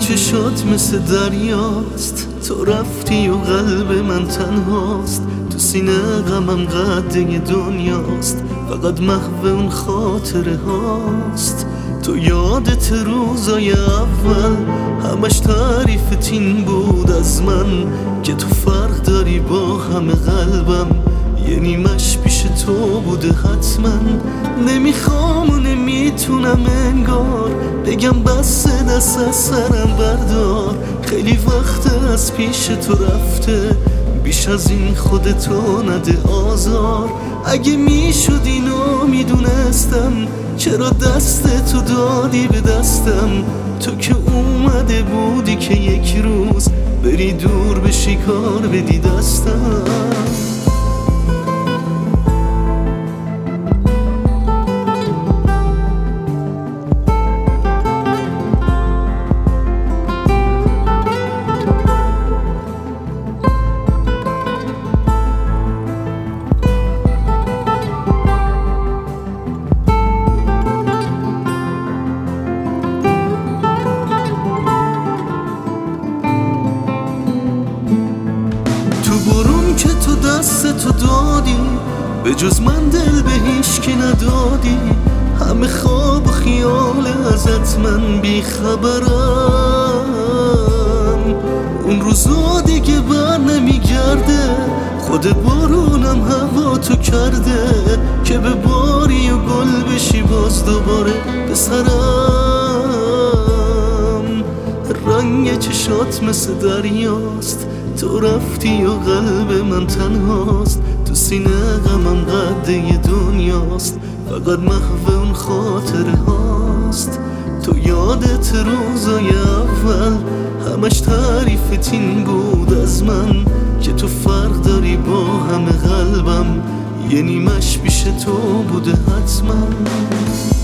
چشات مثل دریاست، تو رفتی و قلب من تنهاست. تو سینه غمم قده دنیاست، فقط محو اون خاطره هاست. تو یادت روزای اول همش تعریف تین بود از من، که تو فرق داری با همه قلبم، یه نیمش پیش تو بوده حتما. نمیخوام و نمیتونم انگار بگم بس، دست از سرم بردار. خیلی وقت از پیش تو رفته، بیش از این خودتو نده آزار. اگه میشد اینو میدونستم، چرا دست تو دادی به دستم؟ تو که اومده بودی که یک روز بری دور به شکار بدی دستم. که تو دست تو دادی، به جز من دل به هیچ کی ندادی. همه خواب و خیال ازت من بیخبرم، اون روزا دیگه بر نمیگرده. خود بارونم هوا تو کرده، که به باری و گل بشی باز دوباره به سرم. رنگ چشات مثل دریاست، تو رفتی و قلب من تنهاست. تو سینه غمم قده دنیاست، فقط محو اون خاطره هاست. تو یادت روزای اول همش تعریف تین بود از من، که تو فرق داری با همه قلبم، یه نیمش پیش تو بوده حتما.